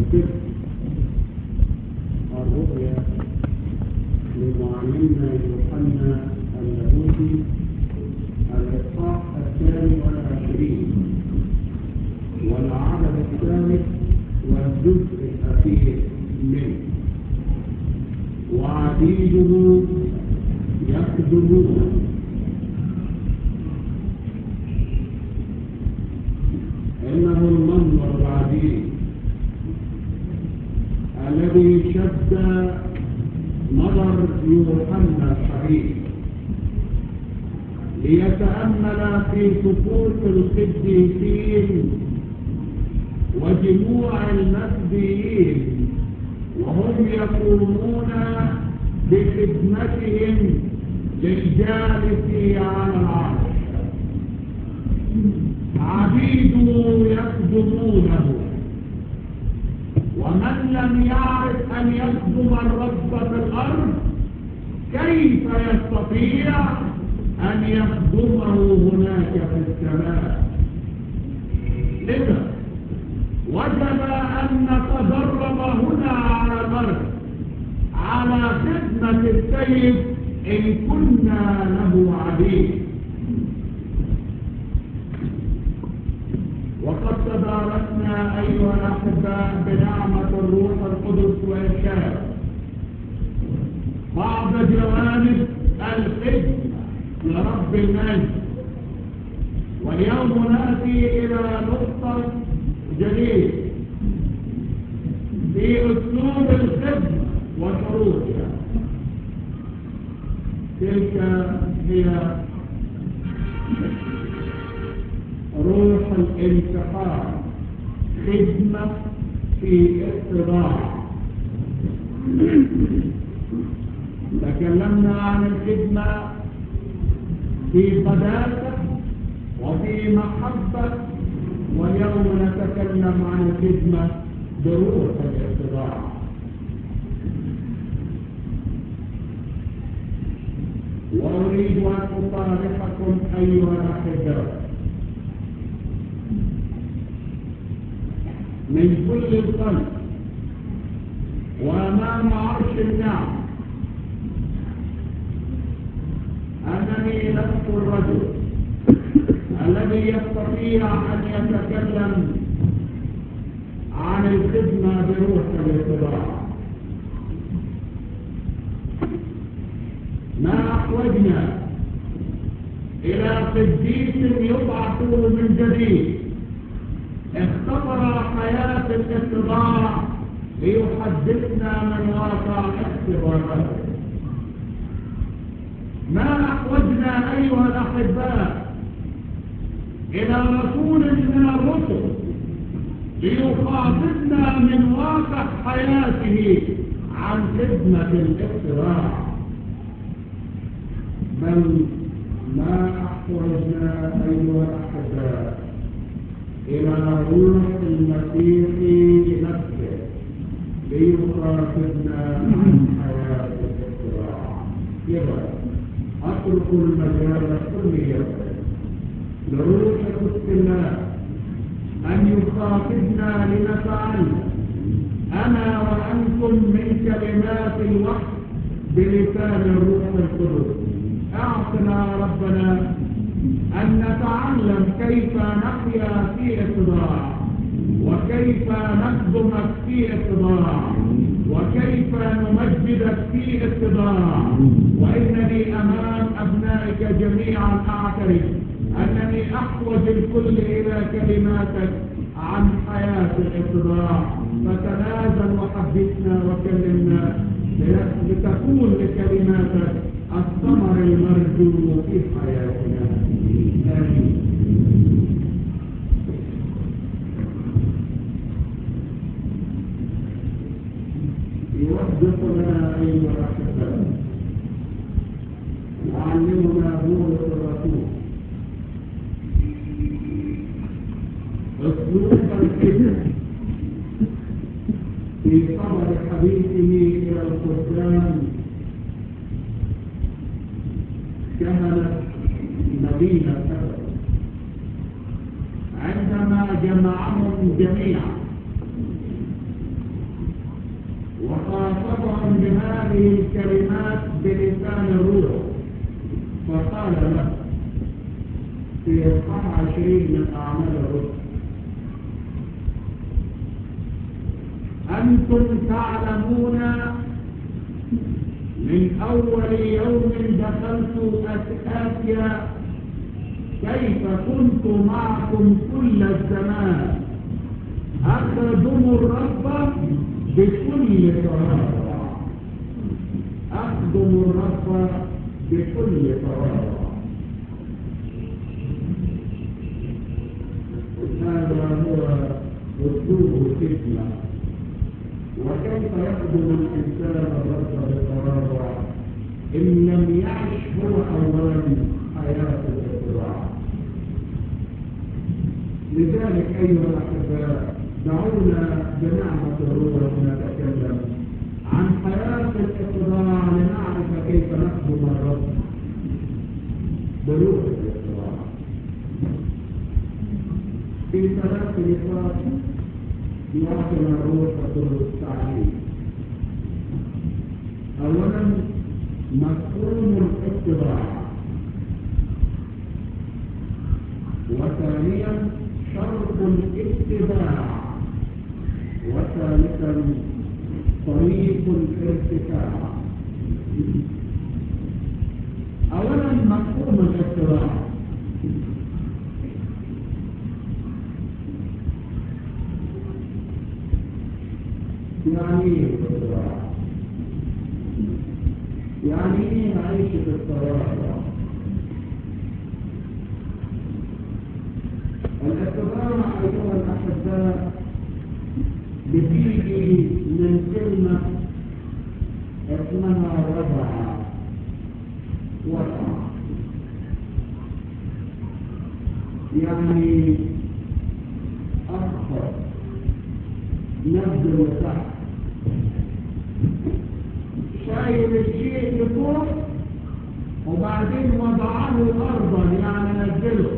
سفر الرؤيا لمعلمنا يوحنا اللاهوتي الإصحاح 22 والعدد 3 والجزء الأخير منه. وعبيده يخدمون إنه المنظر العجيب الذي شد نظر يوحنا الحبيب ليتأمل في صفوف القديسين وجموع المسبيين وهم يقومون بخدمتهم للجالس على العرش. عبيده يخدمونه، ومن لم يعرف أن يخدم الرب في الأرض كيف يستطيع أن يخدمه هناك في السماء؟ لذا وجب أن نتدرب هنا على الأرض على خدمة السيد إن كنا له عبيد. وقد تداركنا أيها الأحباء بنعمة الروح القدس وإرشاد بعض جوانب الخدمة لرب المجد، واليوم نأتي إلى نقطة جديدة في أسلوب الخدمة وشروطها. تلك هي روح الانتحار، خدمة في اتضاع. تكلمنا عن الخدمة في قداسة وفي محبة، واليوم نتكلم عن الخدمة بروح الاتضاع. وأريد أن أصارحكم أيها الأحباء من كل القلب وأمام عرش النعم أنني لست الرجل الذي يستطيع أن يتكلم عن الخدمة بروح الاتضاع. ما أحوجنا إلى قديس يبعث من جديد اختبر حياة الاتضاع ليحدثنا من واقع اختباراته. ما أحوجنا أيها الأحباء إلى رسول من الرسل ليخاطبنا من واقع حياته عن خدمة الاتضاع، بل ما أحوجنا أيها الأحباء إلى روح المسيح نفسه ليخاطبنا عن حياة الاتضاع. لذا أترك المجال كليا لروح قدس الله أن يخاطبنا لنتعلم أنا وأنتم من كلمات الوحي بلسان الروح القدس. أعطنا ربنا أن نتعلم كيف نحيا في اتضاع، وكيف نخدمك في اتضاع، وكيف نمجدك في اتضاع. وإنني أمام أبنائك جميعا أعترف أنني أحوج الكل إلى كلماتك عن حياة الاتضاع. فتنازل وحدثنا وكلمنا لتكون لكلماتك الثمر المرجو في حياتنا. آمين. يوفق لنا أيها الأحباء معلمنا بولس الرسول أسلوب الخدمة في خبر حديثه إلى الخدام كهنة مدينة أفسس عندما جمعهم جميعا بهذه الكلمات بلسان الروح، فقال له في إصحاح 20 من أعمال الرسل: أنتم تعلمون من أول يوم دخلت آسيا كيف كنت معكم كل الزمان أخدم الرب بكل تواضع. أخدم الرب بكل تواضع. هذا هو أسلوب الخدمة. وكيف يخدم الإنسان الرب بتواضع إن لم يعش هو أولا حياة الاتباع؟ لذلك أيها الأحباء، دعونا بنعمة الروح نتكلم عن حياة الاتباع لنعرف كيف نخدم الرب بروح الاتباع. في 3 نقاط يعطينا الروح التعليم. أولا مفهوم الاتباع، وثانيا شرط الاتباع، وثالثا طريق الارتفاع. اولا مفهوم الاتباع. يعني ايه الاتباع؟ يعني ايه نعيش في التواضع؟ الاتباع ايها الاحباء بتيجي من كلمه اسمها وضع. يعني أخر نبذل لتحت، شايل الشيء لفوق وبعدين وضعه أرضا، يعني نزله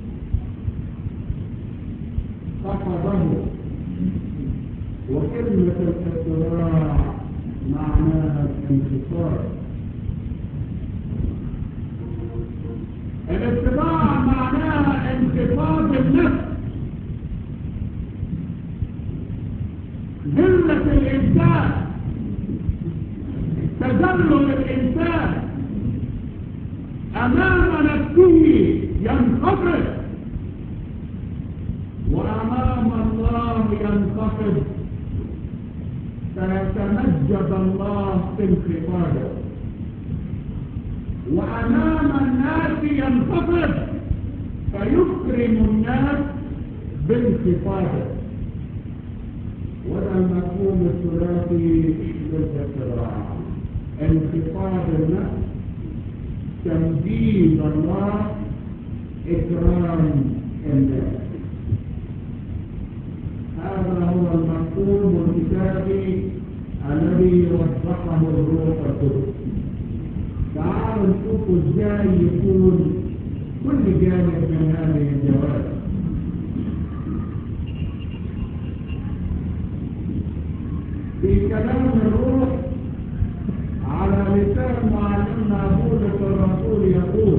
خفضه. وكلمة الاتباع معناها الانتصار. الاتباع معناها انخفاض النفس، ذلة الإنسان، تذلل الإنسان أمام نفسه ينخفض، وأمام الله ينخفض، فيتمجد الله في انخفاضه، وأمام الناس ينخفض فيكرم الناس بانخفاضه. وده المفهوم الثلاثي للاتباع: انخفاض النفس، تمجيد الله، إكرام الناس. هذا هو المفهوم الكتابي الذي وضحه الروح القدس. تعالوا نشوفوا ازاي يكون كل جانب من هذه الجوانب. في كلام الروح على لسان معلمنا بولس الرسول يقول: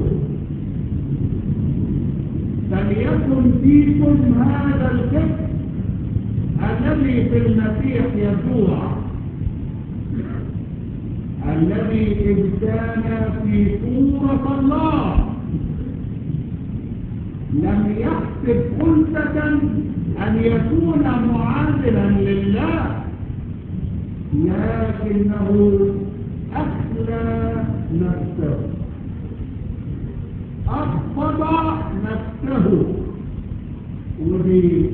فليكن فيكم هذا الفكر الذي في المسيح يسوع، الذي إذ كان في صورة الله لم يحسب خلسة أن يكون معادلا لله، لكنه أخلى نفسه، أخفض نفسه. ودي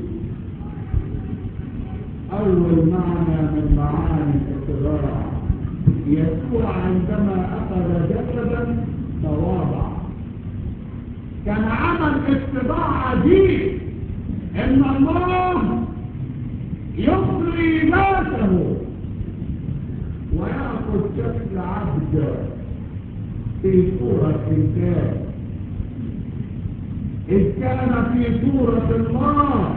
أول معنى من معاني الاتباع. يسوع عندما أخذ جسدا تواضع. كان عمل اتباع عجيب، إن الله يصغي ذاته ويأخذ شكل عبد في صورة إنسان. إذ كان في صورة الله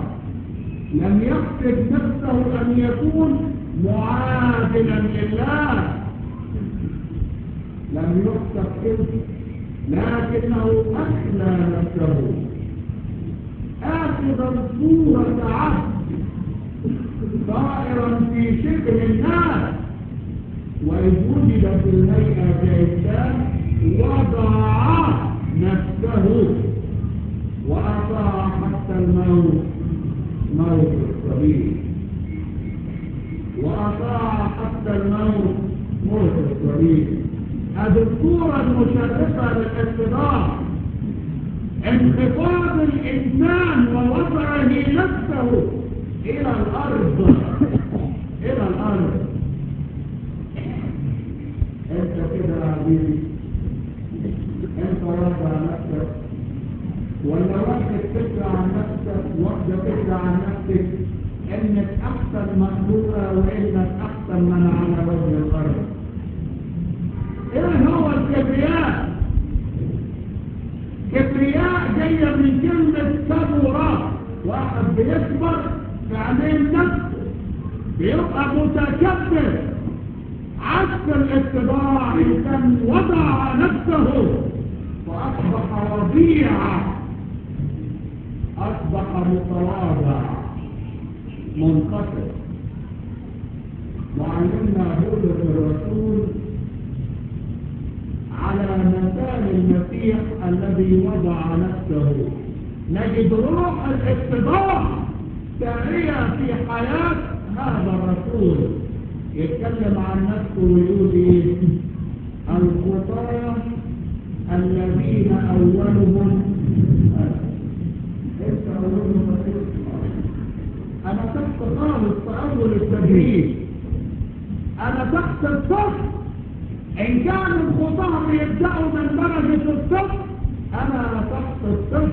لم يحسب نفسه أن يكون معادلا لله، لم يخطف كذب، لكنه أخلى نفسه آخذا صورة عبد طائرا في شبه الناس، وإذ وجد في الهيئة كإنسان وضع نفسه وأطاع حتى الموت، موت الصليب، وأطاع حتى الموت، موت الصليب. هذه الصورة المشرفة للاتباع، انخفاض الإنسان ووضعه نفسه إلى الأرض، إلى الأرض. أنت كده يا عزيزي، أنت واضع نفسك، ولا واخد فكرة عن نفسك، واخدة فكرة عن نفسك إنك أحسن مخلوقة وإنك أحسن من على وجه الأرض. إيه هو الكبرياء؟ كبرياء جاية من كلمة كبرى، واحد بيكبر في عينين نفسه، بيبقى متكبر. عكس الاتباع، إنسان وضع نفسه وأصبح وضيعا، أصبح متواضع منخفض. وعلمنا بولس الرسول على مثال المسيح الذي وضع نفسه. نجد روح الاتباع سارية في حياة هذا الرسول. يتكلم عن نفسه ويقول ايه؟ الخطاة الذين أولهم انت أولهم أنا تحت خالص في أول التدريب، أنا تحت الصف. إن كان الخطاة بيبدأوا من درجة الصف، أنا تحت الصف.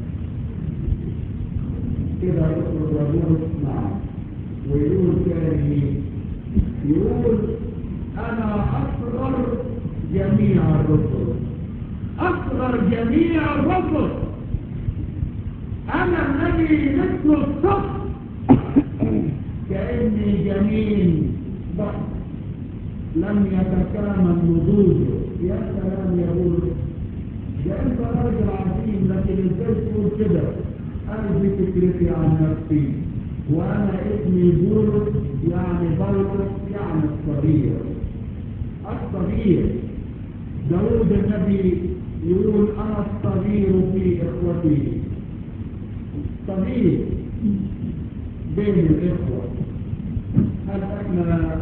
كده يقول رجل اسمع ويقول تاني، يقول أنا أصغر جميع الرسل، أصغر جميع الرسل، أنا الذي مثل الصف، كأني جميل ضخم لم يتكامل نضوجه. يا سلام يا بولس، ده انت راجل عظيم، لكن ازاي تقول كده؟ انا دي فكرتي عن نفسي، وانا اسمي بولس، يعني بولس يعني الصغير، الصغير. داود النبي يقول انا الصغير في اخوتي، صغير بين الاخوه. هل احنا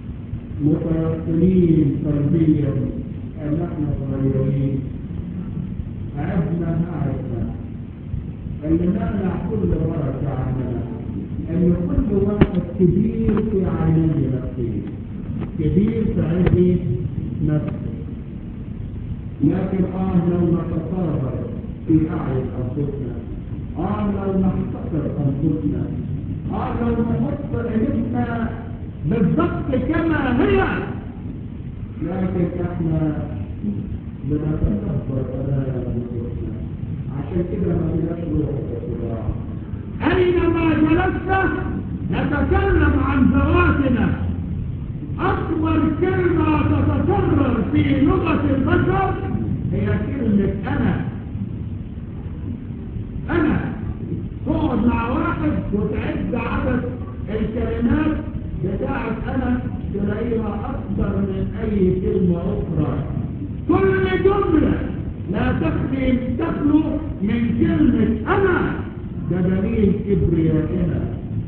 متوصلين قلبيا ان احنا صغيرين؟ عدنا اللي منع كل بركه عننا ان كل واحد كبير في عيني نفسه، كبير في عيني نفسه. لكن لو نتصابر في اعين انفسنا، لو نحتقر انفسنا، لو نحط عيننا بالضبط كما هي، لكن احنا بنتكبر قضايا انفسنا. عشان كده ما بلاش روح الاتباع. اينما جلسنا نتكلم عن ذواتنا. اكبر كلمه تتكرر في لغه البشر هي كلمه انا. تقعد مع واحد وتعد عدد الكلمات بتاعت انا تلاقيها اكثر من اي كلمة اخرى. كل جملة لا تخلو من كلمة انا. ده دليل كبريائنا،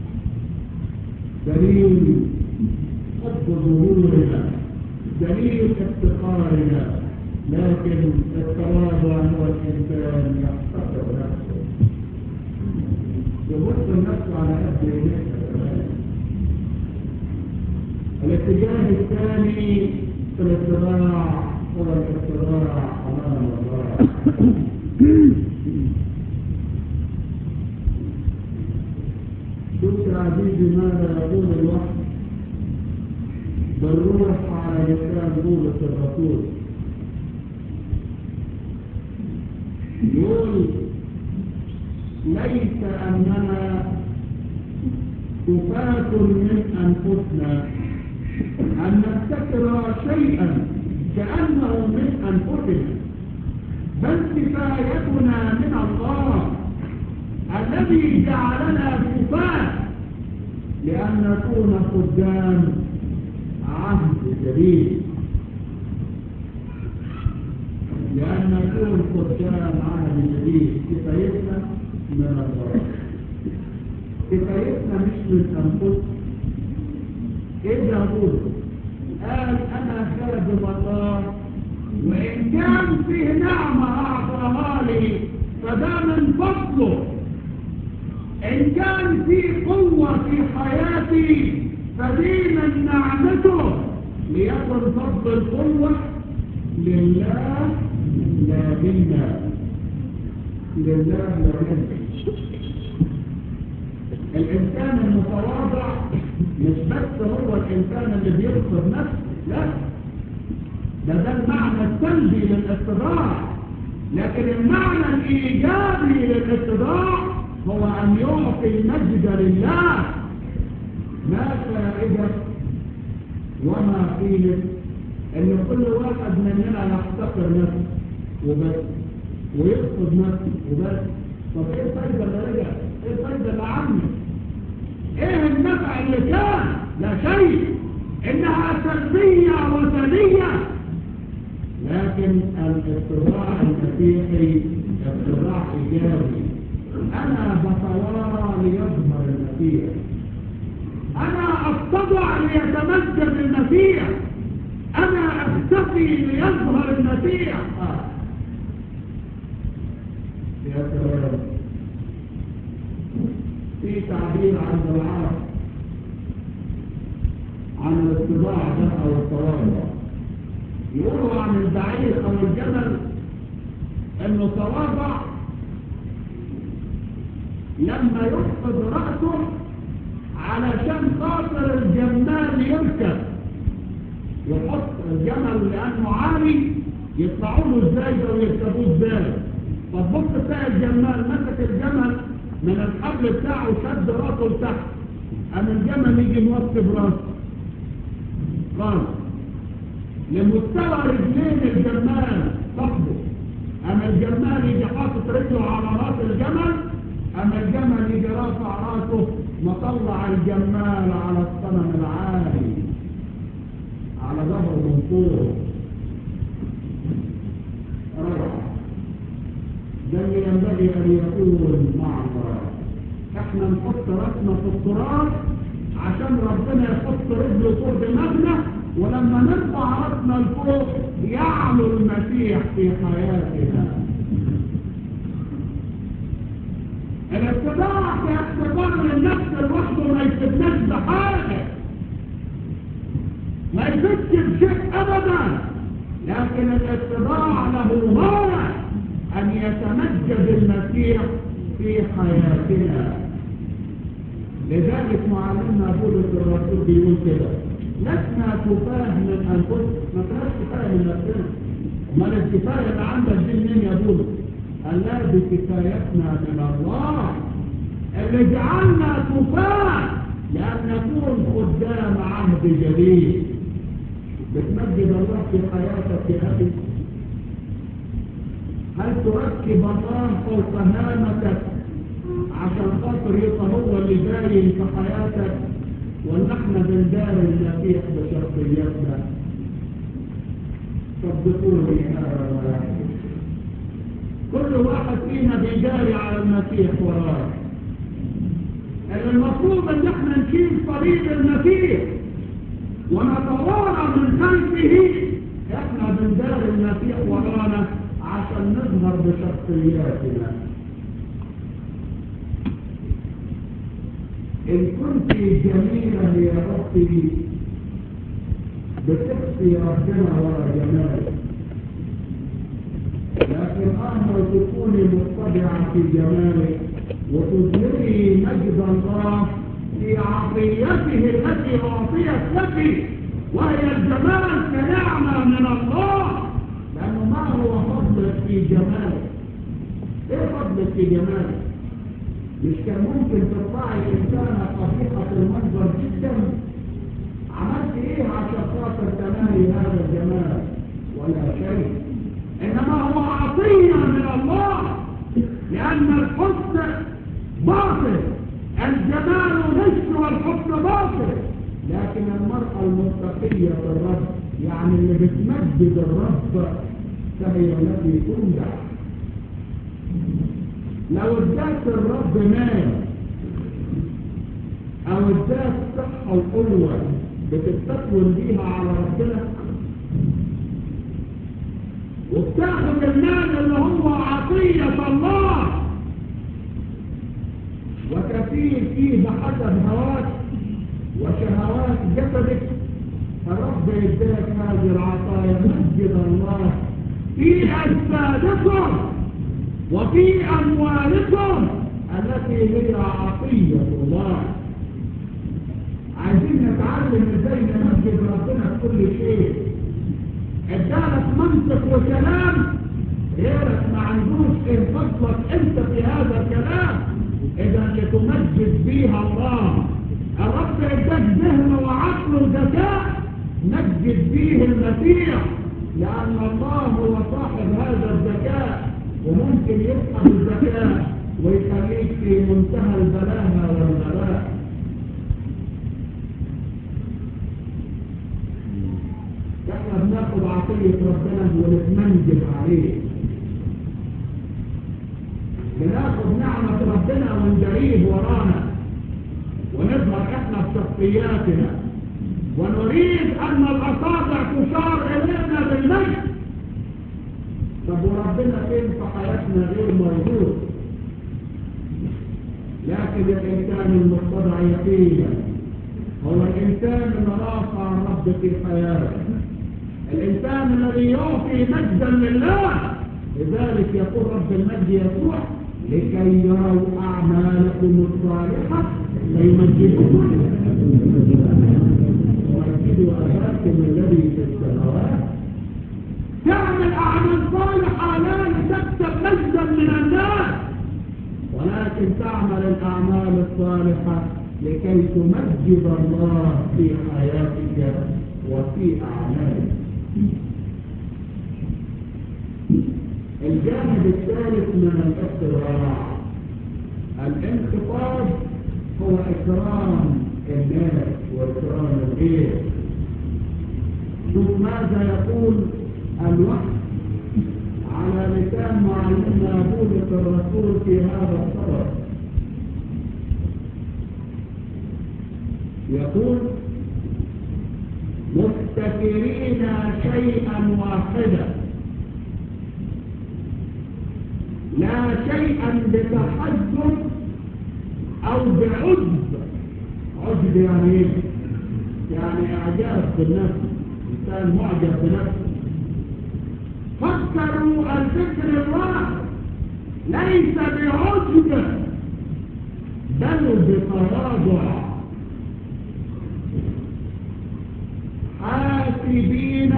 دليل حب ظهورنا، دليل افتخارنا. لكن التواضع هو الانسان يحتقر نفسه، يبص النفس على قد نفسه. الاتجاه الثاني في الاتباع هو الاتباع امام الله. شوف يا عزيزي ماذا يقول الوحي بالروح على لسان بولس الرسول. يقول ليس اننا كفاة من انفسنا ان نبتكر شيئا كأنه من أنفسنا، بل كفايتنا من الله الذي جعلنا كفاة لأن نكون خدام عهد جديد، لأن نكون خدام عهد جديد. كفايتنا من الله، كفايتنا مش من أنفسنا. إيه داود قال أنا خادم الله، وإن كان فيه نعمة أعطاها لي فده من فضله، إن كان فيه قوة في حياتي فدي من نعمته، ليكن فضل القوة لله لا منا، لله لا منا. الإنسان المتواضع مش بس هو الإنسان اللي بينصر نفسه، لا، ده المعنى السلبي للاتضاع، لكن المعنى الإيجابي للاتضاع هو أن يعطي المجد لله. ما فائدة وما قيمة إن كل واحد مننا يحتقر نفسه وبس ويقصد نفسه وبس؟ طب إيه الفايدة اللي رجع؟ إيه الفايدة اللي عمل؟ إيه النفع اللي كان؟ لا شيء، إنها سلبية وثنية. لكن الاتضاع المسيحي اتضاع إيجابي. أنا بتوارى ليظهر المسيح، أنا أتضع ليتمجد المسيح، أنا أختفي ليظهر المسيح. يا سلام، في تعبير عند العرب عن الاتضاع ده أو التواضع، يقولوا عن البعير أو الجمل إنه تواضع لما يخفض رأسه علشان خاطر الجمال يركب، يحط الجمل لأنه عالي يطلعوا له ازاي ده ويركبوه ازاي. فالبص بتاع الجمال مسك الجمل من الحبل بتاعه شد راسه لتحت، أما الجمل يجي موطي براسه خالص لمستوى رجلين الجمال صاحبه، أما الجمال يجي حاطط رجله على راس الجمل، أما الجمل يجي رافع راسه مطلع الجمال على الصنم العالي على ظهره من فوق. روعة. ده اللي ينبغي أن يكون مع الله. احنا نحط راسنا في التراب عشان ربنا يحط رجله فوق دماغنا، ولما نرفع راسنا لفوق يعلو المسيح في حياتنا. الاتباع في اختبار للنفس لوحده ما يفيدناش بحاجه، ما يفيدش بشيء ابدا، لكن الاتباع له غايه ان يتمجد المسيح في حياتنا. لذلك معلمنا بولس الرسول بيقول كده: لسنا كفاة من انفسنا. ما كناش كفاية من نفسنا، امال الكفاية اللي عندك دي منين يا بولس؟ قال لا، بكفايتنا من الله اللي جعلنا كفاة لأن نكون قدام عهد جديد. بتمجد الله في حياتك يا أخي؟ هل تركب الله فوق هامتك عشان خاطر يبقى هو اللي باين في حياتك، ولا احنا بندار المسيح بشخصياتنا؟ صدقوني يا كل واحد فينا بيجاري على المسيح وراه. المفروض ان احنا نشيل صليب المسيح ونتوارى من خلفه. احنا بندار المسيح ورانا عشان نظهر بشخصياتنا. ان كنت جميلة يا اختي بتخفي ربنا ورا جمالك، لكن أمر تكوني مطبعة في جمالك وتظهري مجد الله في عطيته التي أعطيت لك، وهي الجمال كنعمة من الله. لأنه ما هو فضلك في جمالك؟ إيه فضلك في جمالك؟ مش كان ممكن تطلعي إنسانة قبيحة المنظر جدا؟ عملت إيه عشان خاطر جمال ولا شيء، إنما هو عطية من الله، لأن الحسن باطل، الجمال غش والحسن باطل، لكن المرأة المتقية في الرب يعني اللي بتمجد الرب فهي التي تنجح. لو اداك الرب مال او اداك صحة وقوة بتستكون بيها على ربنا، وبتاخد المال اللي هو عطية الله وتسير فيه بحسب هواك وشهوات جسدك، الرب يديك هذه العطايا. مجد الله في أجسادكم وفي أموالكم التي هي عطية الله. عايزين نتعلم ازاي نمجد ربنا في كل شيء. ادالك منطق وكلام غيرك ما عندوش، انفصلك انت في هذا الكلام اذا لتمجد بيها الله. الرب اداك ذهن وعقل وذكاء مجد به المسيح، لأن الله هو صاحب هذا الذكاء، وممكن يسحب الذكاء ويخليك في منتهى البلاهة والغباء. احنا بناخد عطية ربنا ونتمنجد عليه، بناخد نعمة ربنا ونجريه ورانا ونظهر احنا بشخصياتنا ونريد ان الاصابع تشار الينا بالمجد. طب وربنا فين في حياتنا غير موجود؟ لكن الانسان المتضع يقينا هو الانسان اللي رافع الرب في حياته، الانسان الذي يعطي مجدا لله. لذلك يقول رب المجد يسوع لكي يروا اعمالكم الصالحه فيمجدكم ومجدوا اباكم الذي في السماوات. تعمل اعمال صالحه لا لتكسب مجدا من الناس، ولكن تعمل الاعمال الصالحه لكي تمجد الله في حياتك وفي اعمالك. الجانب الثالث من الاختراع، الانخفاض هو اكرام الناس واكرام الغير. شوف ماذا يقول الوحي على لسان معلمنا بولس الرسول في هذا الصدر. يقول مفتكرين شيئا واحدا، لا شيئا بتحجب او بعجب. عجب يعني ايه؟ يعني اعجاب بالنفس، انسان معجب بنفسه. فكروا الفكر الواحد ليس بعجب بل بتواضع، حاسبين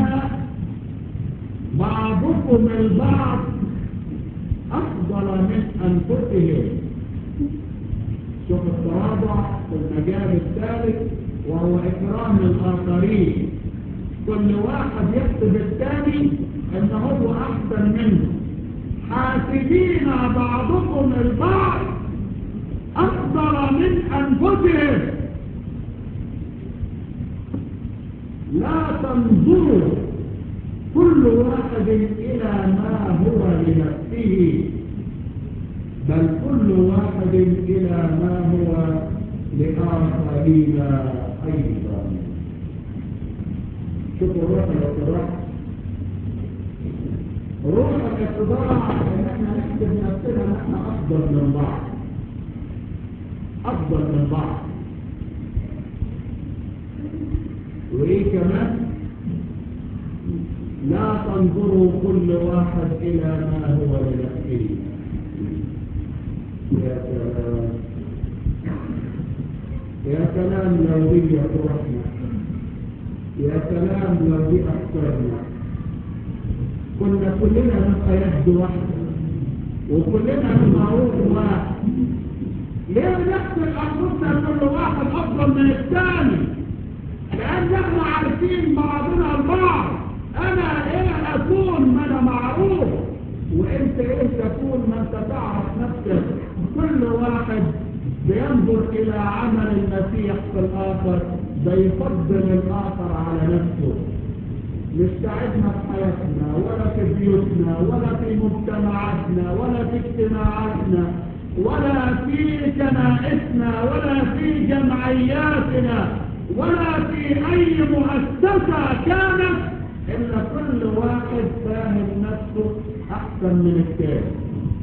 بعضكم البعض أفضل من أنفسهم. شوف التواضع في المجال الثالث وهو إكرام الآخرين. كل واحد يكتب الثاني إن هو أحسن منه. حاسبين بعضكم البعض أفضل من أنفسهم. لا تنظروا كل واحد إلى ما هو لنفسه، بل كل واحد إلى ما هو لآخرين أيضا. شوفوا روح الاتضاع. روح الاتضاع إن احنا نحسب نفسنا ان احنا أفضل من بعض، أفضل من بعض. وإيه كمان؟ لا تنظروا كل واحد إلى ما هو لنفسه. يا سلام لو دي روحنا، يا سلام لو دي أفكارنا، كنا كلنا نبقى يد واحدة وكلنا نبقى روح واحد. ليه نحسب أنفسنا كل واحد أفضل من الثاني؟ لأن احنا عارفين بعضنا البعض انا ايه اكون ما انا معروف، وانت ايه تكون ما انت تعرف نفسك. كل واحد بينظر الى عمل المسيح في الاخر بيفضل الاخر على نفسه. مش تعبنا في حياتنا ولا في بيوتنا ولا في مجتمعاتنا ولا في اجتماعاتنا ولا في كنائسنا ولا في جمعياتنا ولا في اي مؤسسة كانت، الا كل واحد فاهم نفسه احسن من الثاني،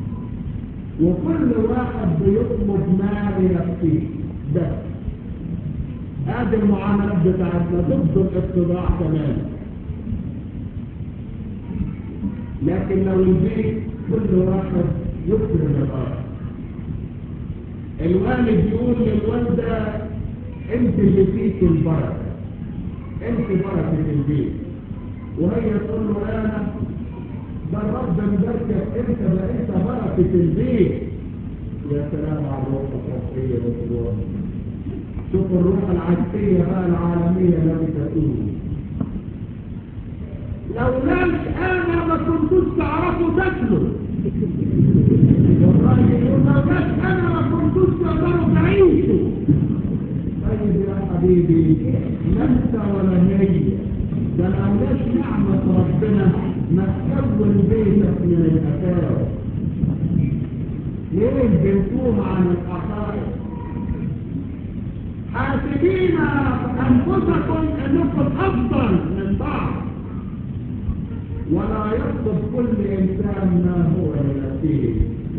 وكل واحد بيطلب ما لنفسه. ده هذه المعاملات بتاعتنا ضد الاتباع تماما. لكن لو البيت كل واحد يكرم الآخر، الوالد يقول للوالدة انت اللي فيك البركة، انت بركة البيت، وهي تقول له انا ده الرب مباركك انت، ده انت بركة البيت. يا سلام على الروح الصحية والروح. شوف الروح العكسية بقى العالمية التي تكون. لولاش انا ما كنتوش تعرفوا تاكلوا، والله يقول لولاش انا ما كنتوش تقدروا تعيشوا. طيب يا حبيبي لا انت ولا هي، ده لولاش نعمة ربنا ما تكون بيتك من الاساس. ليه بنتوها عن الحقائق؟ حاسبين انفسكم انكم افضل من بعض، ولا يطلب كل انسان ما هو لنفسه.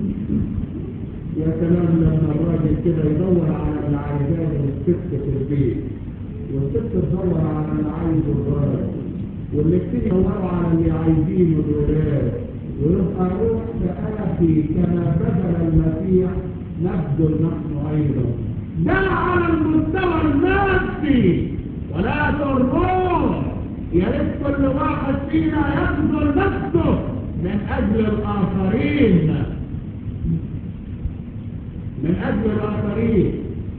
يا سلام لما الراجل كده يدور على اللي عايزاه الست في البيت، والست تدور على اللي عايزه الراجل، والاثنين يدوروا على اللي عايزينه الولاد، ويبقى روح كآتي كما بذل المسيح نبذل نحن ايضا. ده على المستوى المادي، ولا الروح. يا ريت كل واحد فينا يبذل نفسه من اجل الاخرين، من اجل الاخرين.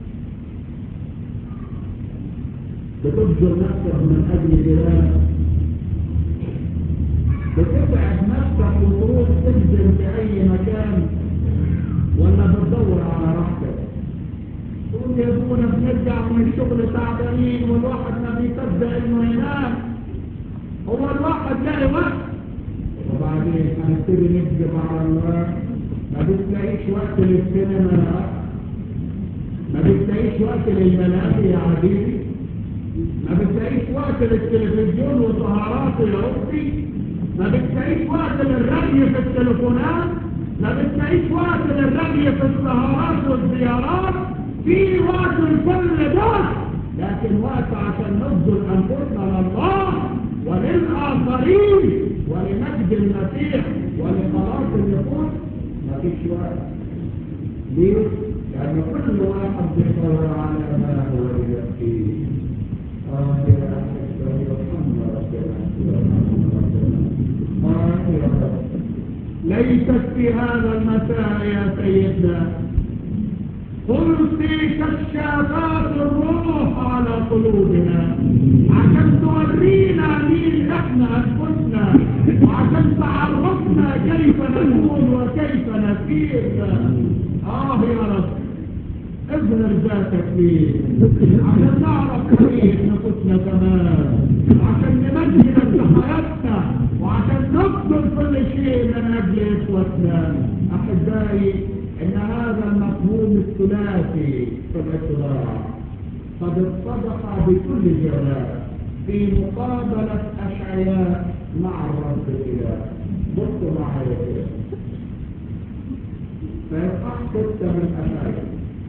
بتبذل نفسك من اجل جيرانك، بتتعب نفسك وتروح تبذل في اي مكان، ولا بتدور على راحتك؟ تقول يا ابونا بنرجع من الشغل تعبانين والواحد ما بيصدق انه ينام. هو الواحد لاقي وقت؟ وبعدين هنبتدي نكذب على الله. ما بتلاقيش وقت للسينما، ما بتلاقيش وقت للملاهي يا حبيبي، ما بتلاقيش وقت للتلفزيون وسهرات يا اختي، ما بتلاقيش وقت للرغي في التليفونات، ما بتلاقيش وقت للرغي في السهرات والزيارات. في وقت لكل ده، لكن وقت عشان نبذل انفسنا لله وللآخرين ولمجد المسيح ولخلاص النفوس مفيش وقت. ليه؟ لأن كل واحد بيدور على ما هو لنفسه. يا أحبائي ارحمنا ربنا، يا رب. ليست في هذا المساء يا سيدنا قلت كشافات الروح على قلوبنا عشان تورينا مين احنا انفسنا، وعشان تعرفنا كيف نكون وكيف نسير. يا رب اظهر ذاتك ليه عشان نعرف طريق نفسنا تمام، وعشان نمجدك في حياتنا، وعشان نبذل كل شيء من اجل اخوتنا. احبائي ان هذا المفهوم الثلاثي في الاتباع قد اتضح بكل جلاء في مقابلة اشعياء مع الرب الاله. بصوا معايا كده فيصح 6 من اشعياء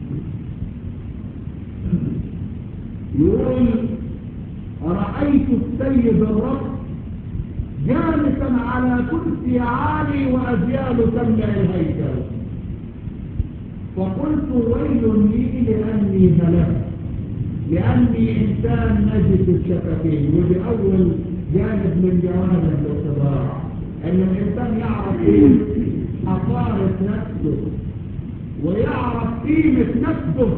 يقول رأيت السيد الرب جالسا على كرسي عالي وأجياله تملأ الهيكل، فقلت ويل لي لأني هلكت، لأني إنسان نجس الشفتين. ودي أول جانب من جوانب الاتباع، أن الإنسان يعرف حقارة نفسه، ويعرف قيمة نفسه،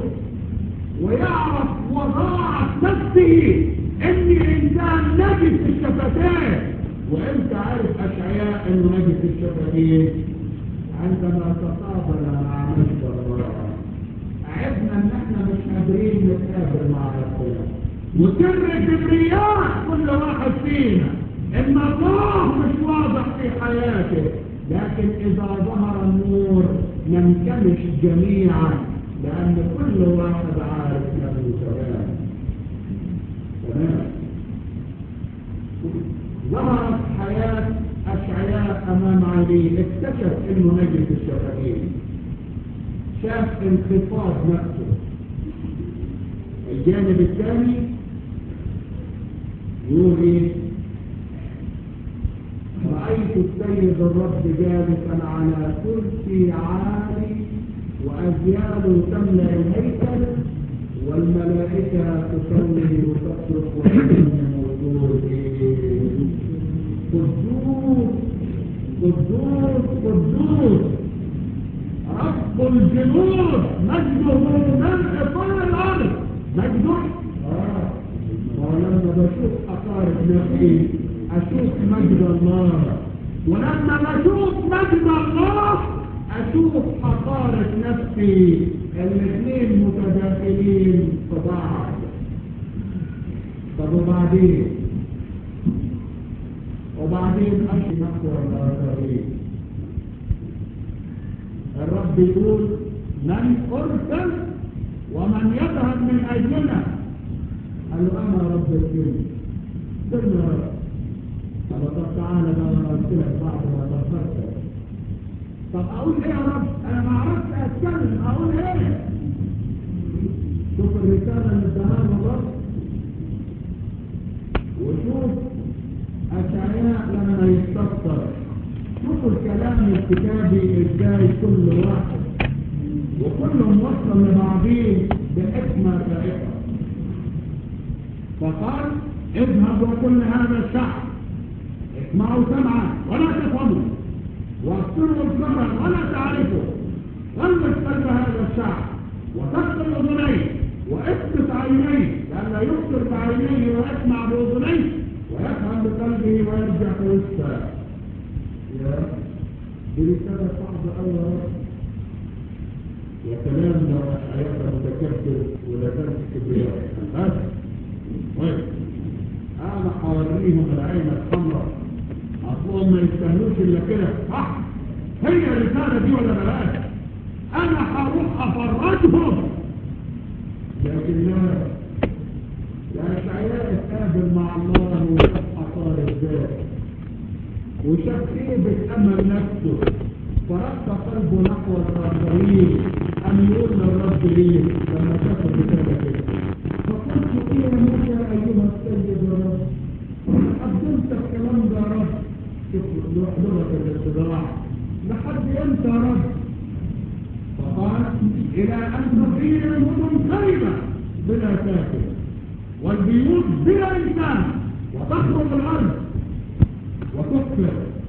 ويعرف وضاعة نفسه. إني إنسان نجس الشفتين، وانت عارف اشعياء انه نجس الشفتين عندما تقابل مع مجد الله. عرفنا ان احنا مش قادرين نتقابل مع ربنا، وسر الكبرياء كل واحد فينا ان الله مش واضح في حياته، لكن اذا ظهر النور ننكمش جميعا لان كل واحد عارف نفسه تمام. ظهرت حياة أشعياء أمام عينيه، اكتشف إنه نجس الشفتين، شاف انخفاض نفسه. الجانب الثاني يقول إيه؟ رأيت السيد الرب جالسا على كرسي عالي وأزياله تملأ الهيكل والملائكة تصلي وتصرخ وترنم وتقول قدوس قدوس قدوس رب الجنود مجده ملء كل الأرض. مجده ولما بشوف أقارب نفسي أشوف مجد الله، ولما بشوف مجد الله أشوف حقارة نفسي، الاثنين متداخلين في بعض. طب وبعدين أمشي نحو الآخرين. الرب يقول من أرسل ومن يذهب من أجلنا؟ قال له أنا رب الكل. قلنا يا رب. طب تعالى أنا قلت لك بعد ما تفكر. طب أقول إيه يا رب؟ أنا ما عرفت أتكلم، أقول إيه؟ شوف الرسالة اللي اداها له الرب، وشوف أشعياء لما يستفسر. شوفوا الكلام الكتابي ازاي كل واحد وكلهم وصل لبعضين بحكمة فائقة. فقال اذهب وكل هذا الشعب اسمعوا سمعا ولا تفهموا، واغسلوا الزرع ولا تعرفوا، غلق قلب هذا الشعب وتغسل اذنيه واكبت عينيه لئلا يبصر بعينيه ويسمع باذنيه ويفهم بقلبه ويرجع ويشفى. يا دي رسالة صعبة أوي يا رب. يا كلام لو أشعياء متكبر ولازلت كبرياء بس طيب أنا حوريهم العين الحمراء أصلهم ما يستهلوش إلا كده صح؟ هي الرسالة دي ولا بلاش؟ أنا هروح أفرجهم. لكن لا أشعياء اتقابل مع الله وشاف حصار الذات وشاف خيبة أمل نفسه فرد قلبه نحو الآخرين أن يقول للرب ليه لما شاف الرسالة كده. فقلت إيه متى أيها السيد الرب قدمت الكلام ده يا رب. شوف لغة الاستدراع لحد إمتى يا رب؟ فقال إلى أن تصير المدن خيبة بلا ساكن والبيوت بلا إنسان وتخرج الأرض وتكفر،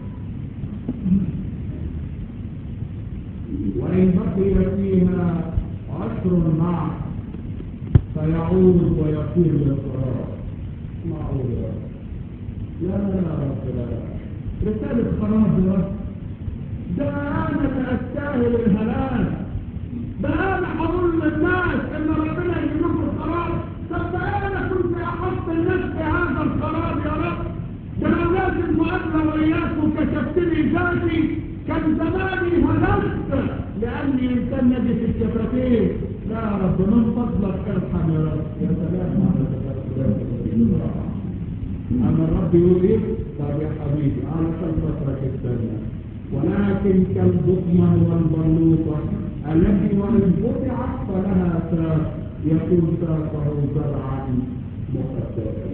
وإن بقي فيها عشر معه فيعود ويكون للقرار. معقول يا رب؟ لا رب لا. رسالة خراب يا رب. ده أنا أستاهل الهلاك، ده أنا هقول للناس إن ربنا يجيب لكم القرار. طب ده أنا كنت أحط لنفسي هذا القرار يا رب. ده لو لازم مقابلة وإياك وكشفت لي ذاتي كان زماني هلكت لأني إنسان نجس الشفتين. لا يا رب من فضلك ارحم يا رب. يا سلام على تفكيرك. أما الرب يقول إيه؟ طب يا حبيبي علشان فترة الدنيا ولكن كالبطمة والبلوطة التي وإن قطعت فلها ساق يكون ساقه زرعا مقدسا.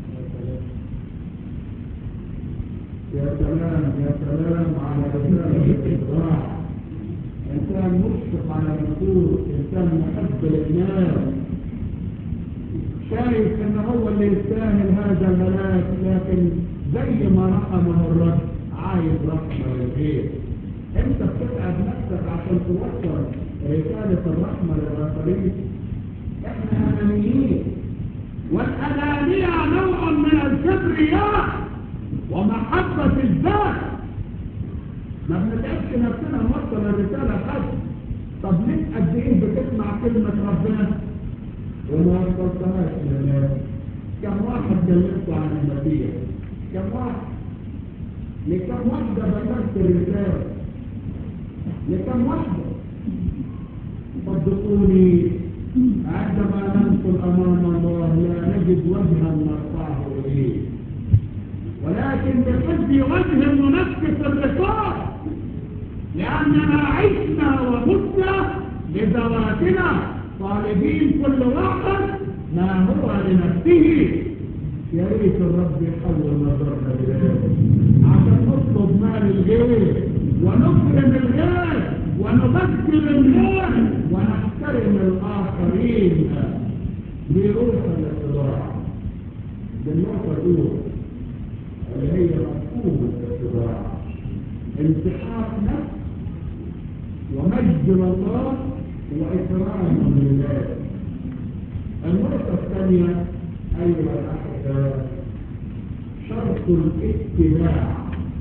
يا سلام يا سلام على رسالة الإبراع. إنسان مشفق على النفوس، إنسان محب للناس، شايف إن هو اللي يستاهل هذا الملاك، لكن زي ما رحمه الرب عايز رحمة للغير. أنت بتتعب نفسك عشان توصل رسالة الرحمة للآخرين. إحنا أنانيين، والأنانية نوع من الكبرياء. ومحبة الذات. ما بنتعبش نفسنا نوصل الرسالة لحد. طب ليه قد ايه بتسمع كلمة ربنا وما وصلتهاش للناس؟ كم واحد كلمته عن المسيح؟ كم واحد؟ لكم واحدة بلغت الرسالة؟ لكم واحدة؟ صدقوني عندما ندخل أمام الله لا نجد وجها نرفعه إليه، ولكن بحب وجه ننفذ الرسالة، لأننا عشنا ومتنا لذواتنا طالبين كل واحد ما هو لنفسه. يا ريت الرب يحول نظرنا إليه عشان نطلب مال الغير ونكرم الغير ونبذل الغير ونحترم الآخرين بروح الاتباع. بالنقطة الأولى اللي هي مفهوم الاتباع، انتحار نفس ومجد الله وإكرام لله. النقطة الثانية أيها الأحباب شرط الاتباع.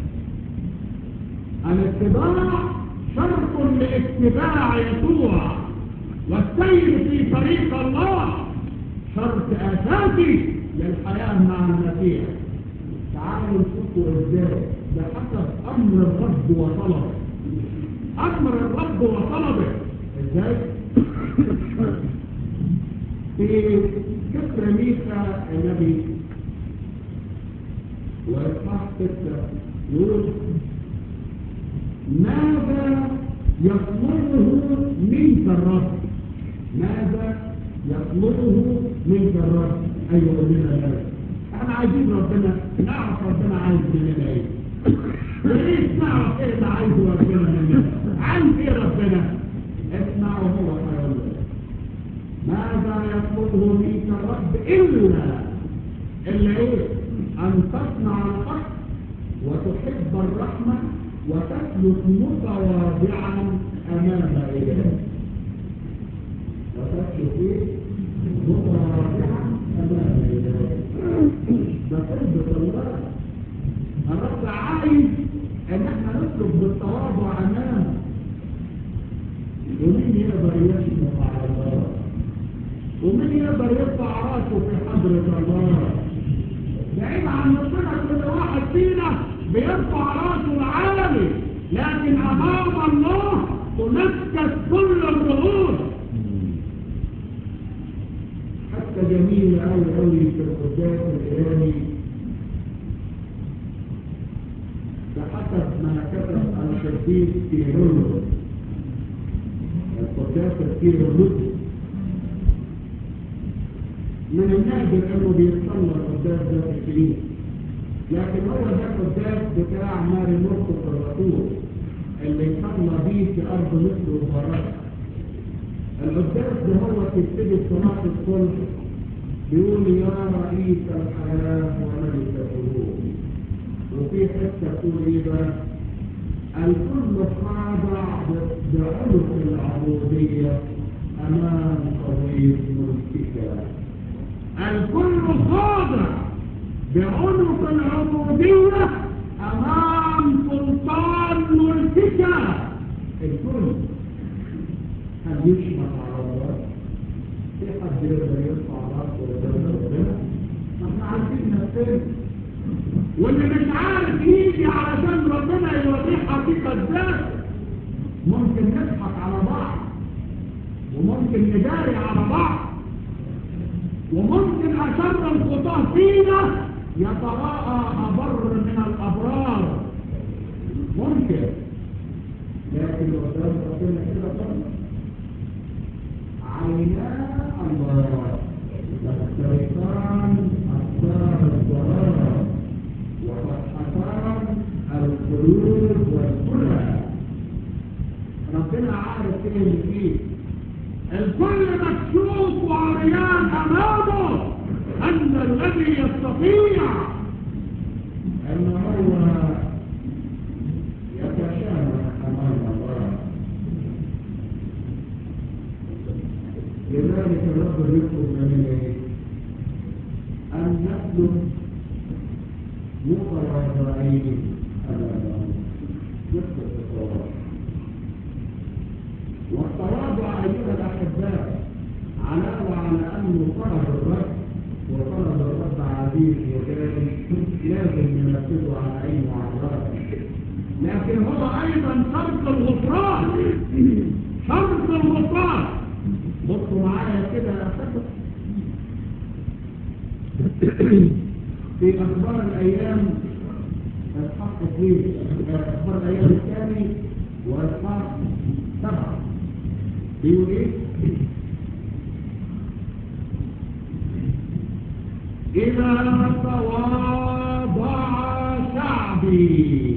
الاتباع شرط لاتباع يسوع والسير في طريق الله، شرط أساسي للحياة مع المسيح. تعالوا نشوفوا ازاي بحسب أمر الرب وطلبه. أمر الرب وطلبه ازاي؟ في سفر ميخا النبي وإصحاح 6 يقول ماذا يطلبه منك الرب؟ ماذا يطلبه منك الرب؟ أيها الذين احنا عايزين ربنا نعرف ربنا عايز مننا ايه. ليه نعرف ايه اللي عايزه ربنا مننا؟ عايز ايه ربنا؟ اسمعوا هو هيقول لك ماذا يطلبه منك الرب إلا إيه؟ أن تصنع الحق وتحب الرحمة وتسلك متواضعا أمام إله. وتسلك إيه؟ متواضعا أمام إله. ده قربة الله. الرب عايز إن احنا نسلك بالتواضع أمامه. ومين يقدر يسلك على الله؟ ومن يقدر يرفع راسه في حضرة الله؟ بعيد عن نفسنا كل واحد فينا بيرفع راسه العالمي، لكن امام الله تنكس كل الرؤوس. حتى جميلة أوي أوي في القداس الإلهي بحسب ما كتب القديس كيرلس. القداس الكيرلس من النادر انه بيتصلى القداس ده في الكنيسه، لكن هو ده القداس بتاع ماري مرقس الرسول اللي يصلى بيه في ارض مصر وبركه. القداس ده هو تبتدي صلاه الصلح بيقول يا رئيس الحياه وملك القلوب، وفي حته تقول ايه بقى؟ الكل خاضع بعنق العبوديه امام قضيه ملكك. الكل خاضع بعنق العبودية أمام سلطان ملكك. الكل. هل يشمت على الله؟ في حد يقدر يرفع راسه قدام ربنا؟ احنا عارفين نفسنا، واللي مش عارف يجي علشان ربنا يوريه حقيقة ذاته. ممكن نضحك على بعض وممكن نجاري على بعض وممكن أشر الخطاه فينا يتراءى أبر من الأبرار، ممكن، لكن قدام ربنا كده فرق. عينا الله تخترقان أسرار الضرار وتفحصان القلوب والكلى. ربنا عارف ايه اللي فيه. الكل مكشوف وعريان امامه ان الذي يستطيع ان هو يتشامل امام الله. لذلك الرب يطلب مننا ان نسلك متواضعين أمامه نفس التواضع. والتواضع أيها الأحباء علاوة على أنه طلب الرب، وطلب الرب عزيز وغالي لازم ينفذه على أي معاملات، لكن هو أيضا شرط الغفران. شرط الغفران. بصوا معايا كده يا أخوة في أخبار الأيام إصحاح 2 أخبار الأيام الثاني وإصحاح 7 بيقول إيه؟ إذا تواضع شعبي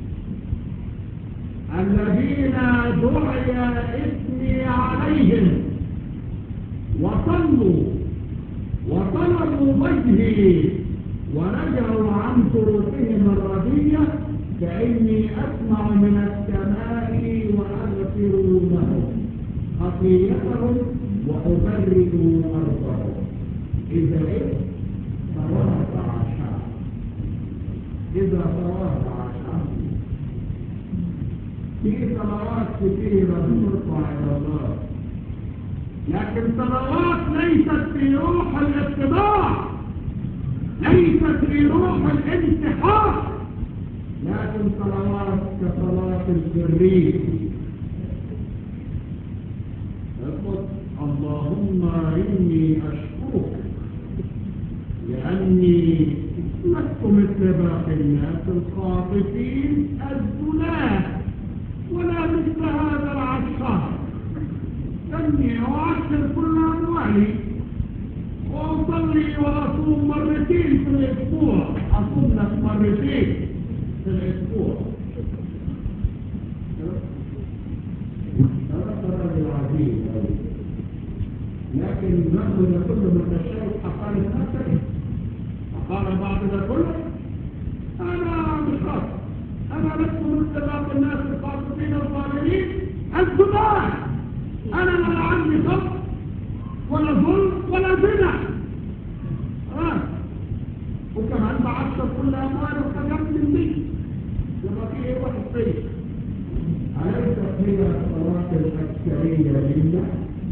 الذين دعي اسمي عليهم وصلوا وطلبوا وجهي ورجعوا عن طرقهم الردية فإني أسمع من السماء وأغفر لهم خطيئتهم وأبرد أرضهم. إذا تواضع شعب، إذا تواضع شعب في صلوات كثيرة ترفع إلى الله، لكن صلوات ليست في روح الاتباع، ليست في روح الانتحار، لكن صلوات كصلاة البريد. اللهم إني أشكرك لأني لست مثل باقي الناس الخاطفين الزناه ولا مثل هذا العشار، لأني أعشر كل أموالي وأصلي وأصوم مرتين في الأسبوع، أصوم لك مرتين في الأسبوع. هذا رجل عظيم، لكن رغم ده كله من الشيء حقال نفسك، فقال بعض ده كله أنا مش خاطئ، أنا لست مثل بعض الناس الخاطئين الظالمين الزمان، أنا لا عندي خطأ ولا ظلم ولا زنا، وكمان بعشر كل أموال وحاجات من دي، يبقى في إيه واحد فيه؟ أليست هي الصلاة الأكثرية لله؟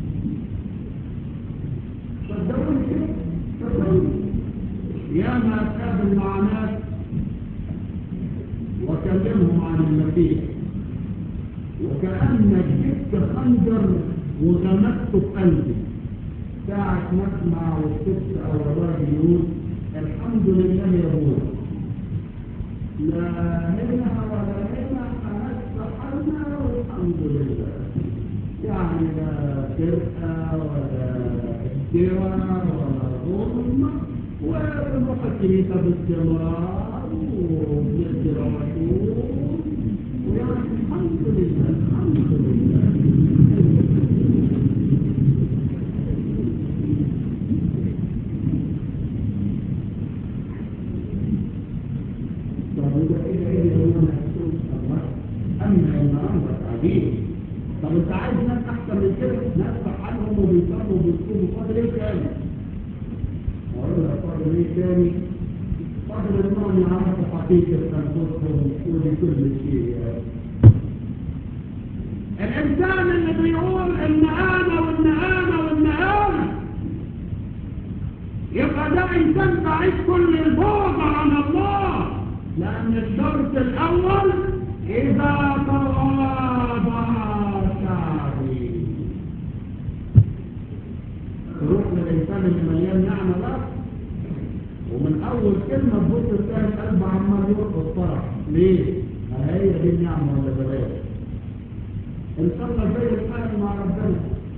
صدقوني كده، صدقوني يا ما أتقابل مع ناس وكلمهم عن المسيح وكأنك جبت خنجر وغمسته في قلبي، ساعة نسمع والست أو الراجل يقول الحمد لله يا ابوي، لا هنا ولا هنا هنستحلنا والحمد لله، يعني لا فرقة ولا ادعاء ولا ظلم، ونروح الكنيسة باستمرار وبنذكر الرسول، ويعني الحمد لله الحمد لله. طب وده ايه هو محسوس الله؟ اما ان امرك عجيب. طب انت عايز ناس احسن من كده؟ ناس بحالهم وبيصلوا وبيصوموا، فاضل ايه تاني؟ اقول لك فاضل ايه تاني؟ فاضل انهم يعرفوا حقيقة انفسهم ولكل شيء. الانسان اللي بيقول ان انا وان انا وان انا، يبقى ده انسان بعيد كل البعد عن الله، لان الشرط الاول اذا تواضع شعبي. تروح للانسان اللي مليان نعمه بقى، ومن اول كلمه تبص تلاقي القلب عمال يرقص فرح. ليه؟ هي دي النعمه ولا بلاش؟ ان شاء الله زي الحال مع ربنا،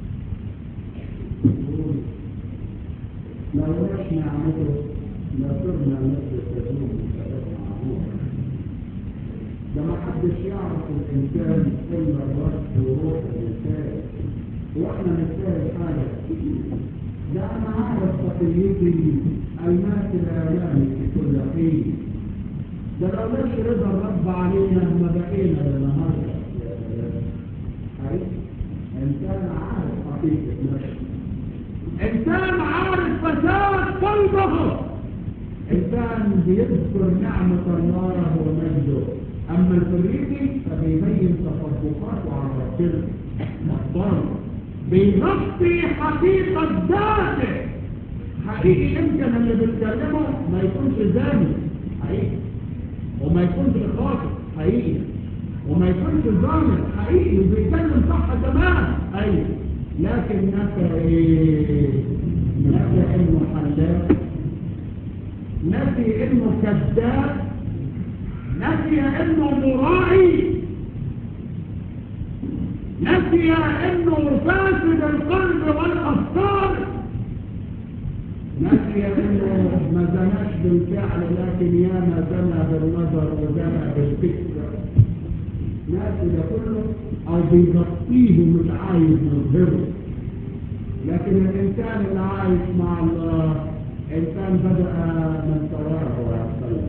لو ليش نعمته لصرنا مثل التدوم وكتبنا عموما. ده ما حدش يعرف الانسان الا الرب وروح الانسان، واحنا نستاهل حاجه؟ ده انا عارف خطيتي الماثله امامي في كل حين. ده لو ليش رضا الرب علينا ما بقينا للنهارده. انسان عارف حقيقه نفسه، انسان عارف فساد قلبه، انسان الإنسان بيذكر نعمة الله ومجده، أما الفريقي فبيبين تصرفاته على ربنا مطلع، بيغطي حقيقة ذاته. حقيقي يمكن اللي بيتكلمه ما يكونش زاني حقيقي، وما يكونش خاطئ حقيقي، وما يكونش ظالم حقيقي، وبيتكلم صح تمام أيوه، لكن نسى إيه؟ نسى إنه حلاق، نسي إنه كذاب، نسي إنه مرائي، نسي إنه فاسد القلب والأفكار، نسي إنه ما زناش بالفعل لكن ياما زنى بالنظر وزنى بالفكر. ناسي ده كله أو بيغطيه ومش عايز يظهره. لكن الإنسان اللي عايش مع الله إنسان بدأ من تواضع ويعتلم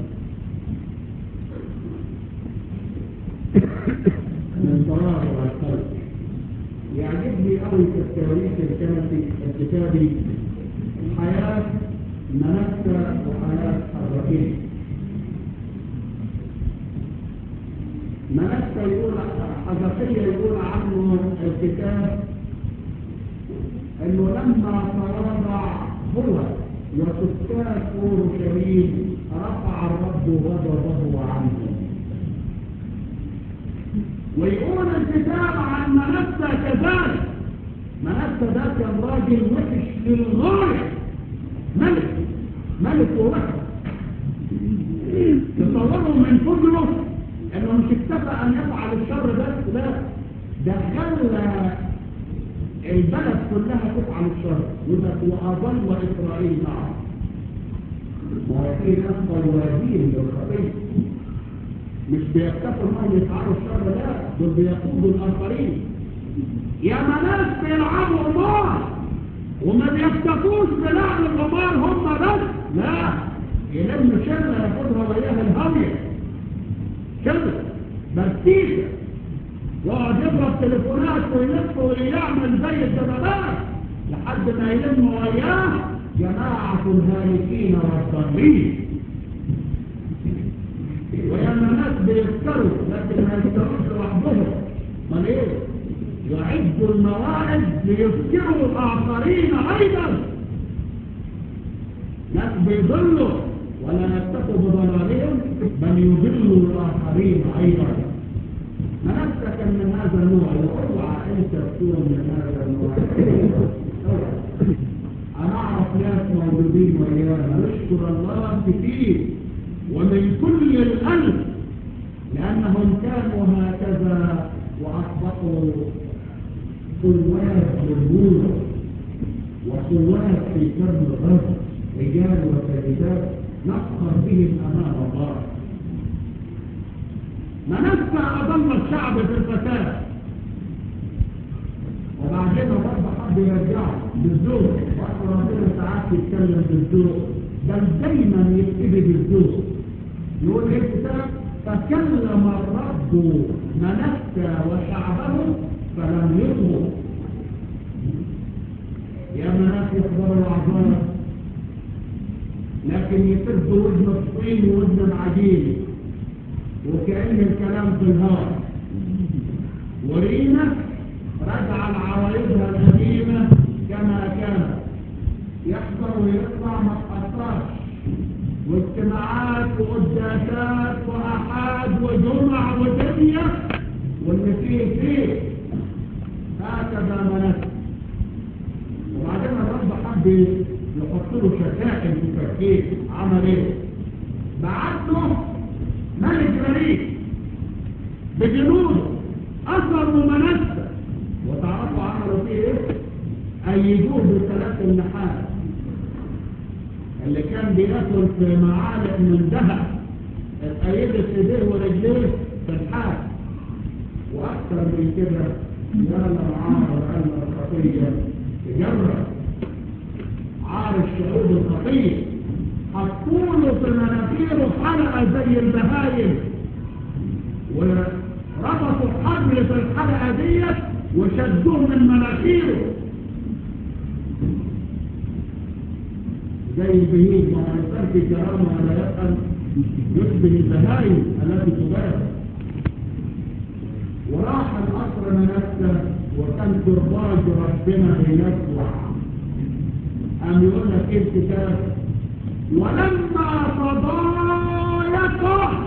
من تواضع ويعتلم. يعجبني قوي في التاريخ الكتابي حياة منسى وحياة حركين. منسى يقول حزقية يقول عنه الكتاب انه لما تواضع هو وسكان اورشليم رفع الرب غضبه عنه. ويقول الكتاب عن منسى كذلك، منسى ده كان راجل وحش للغايه، ملك ووحش. تصوروا من فضله انه مش اكتفى ان يفعل الشر بس، لا ده خلى البلد كلها تفعل الشر، واضل اسرائيل معه. وفي ناس موازين للخطيه مش بيكتفوا انهم يفعلوا الشر، لا دول بيقودوا الاخرين. يا ناس بيلعبوا قمار وما بيكتفوش بلعب القمار هم بس، لا يلم شله ياخدها وياها الهاويه، شله برتيشه، يقعد يضرب تليفونات ويلف ويعمل زي الدبابات لحد ما يلم وياه جماعة الهالكين والضالين. وياما ناس بيذكروا لكن ما يذكروش لوحدهم، امال ايه؟ يعدوا المواعظ ليذكروا الآخرين أيضا. ناس بيضلوا ولا يكتفوا بضلالهم بل يضلوا الآخرين أيضا. منسك من هذا النوع، واوعى انت تكون من هذا النوع. انا اعرف ناس موجودين ويانا نشكر الله كثير ومن كل القلب لانهم كانوا هكذا واصبحوا قوات للنور وقوات في كرم الرب، رجال وسيدات نفخر بهم امام الله. منسى أضل الشعب في الفساد، وبعدين برضه حد يرجعه بالذوق، وقت ربنا ساعات يتكلم بالذوق، بل دايما يبتدي بالذوق. يقول ايه الكتاب؟ فكلم الرب منسى وشعبه فلم يطغوا. يا مناس يحضروا الأعذار لكن يسدوا ودن الطين وودن العجين وكأن الكلام في الهواء. ورينا رجع العوايدها القديمة كما كانت، يحضر ويطلع ما تقطعش، واجتماعات وقداسات وأحاد وجمع ودنيا واللي فيه هكذا منسى. وبعدين الرب حب يحط له شتائم في تفكير. عمل ايه؟ بعت له ملك غريب بجنوده أثر ومنسى، وتعرفوا عملوا فيه ايه؟ أيدوه بثلاث النحاس اللي كان بياكل في معالق من ذهب، اتأيدت ايديه ورجليه في الحال. وأكثر من كده يا للعار لأن الخطية تجرب عار الشعوب الخطية، حطوله في مناخيره حلقة زي البهايم وربطوا حبل في الحلقة ديت وشدوه من مناخيره زي البهيم، ما هو الإنسان في كرامة ولا يفهم يشبه البهايم التي تبارك. وراح القصر منسى وكان كرباج ربنا بينفع. قام يقول لك ايه الكتاب؟ ولما تضايق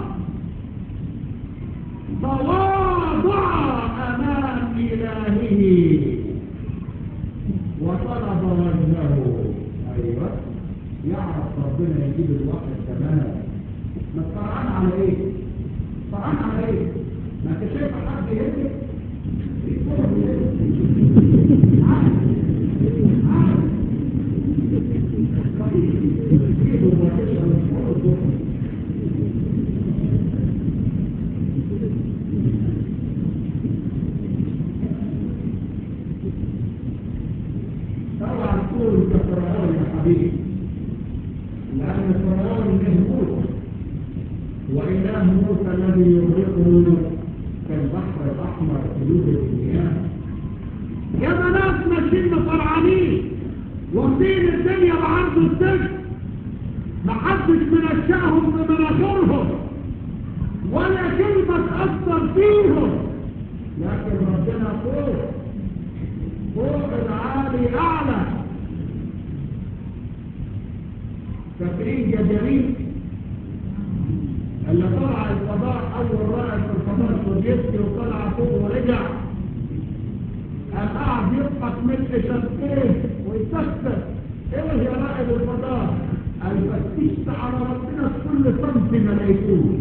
تواضع امام الهه وطلب وجهه. ايوه، يعرف ربنا يجيب الواحد تمام. ما فرعان على ايه؟ فرعان على ايه؟ ما انت شايف حد يهدك يقول طبعا تقول كفرعون يا حبيبي، لأن فرعون له موت، وإله موسى الذي يغرقه كالبحر الأحمر خلود المياه. يا بنات ماشيين مفرعانين واخدين الدنيا بعرض السجن، محدش منشأهم بمناخيرهم ولا كلمة تأثر فيهم، لكن ربنا فوق العالي أعلى. فاكرين جبريل اللي طلع الفضاء، أول رائد في الفضاء السوفيتي وطلع فوق ورجع، قام قاعد يضحك ملء شفيه ويسكت. ايه يا رائد الفضاء؟ قال فتشت على ربنا في كل صمت ما لقيتوش.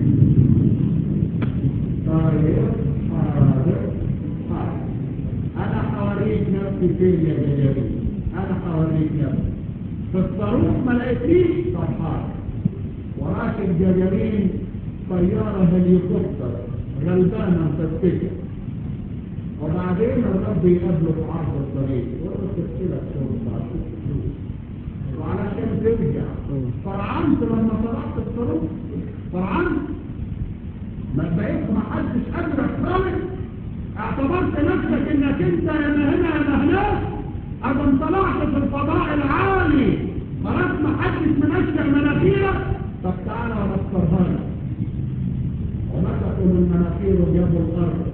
طيب حاضر حاضر، انا حواليك نفسي فين يا جبريل؟ انا حواليك نفسي في الصاروخ ما لقيتنيش. طب حاضر. وراكب جبريل طيارة هليكوبتر غلبانة مفتشة، وبعدين الرب يقابله في عرض الطريق يقول له تفصلك شرطة وعلشان ترجع. فرعنت لما طلعت الطريق، فرعنت ما بقيت ما حدش قادر يختلف. اعتبرت نفسك انك انت يا هنا يا هناك، اذا طلعت في الفضاء العالي خلاص ما حدش منشأ مناخيرك. طب تعالى ونفسرها لك. ومسكوا من مناخيره جابوا الارض،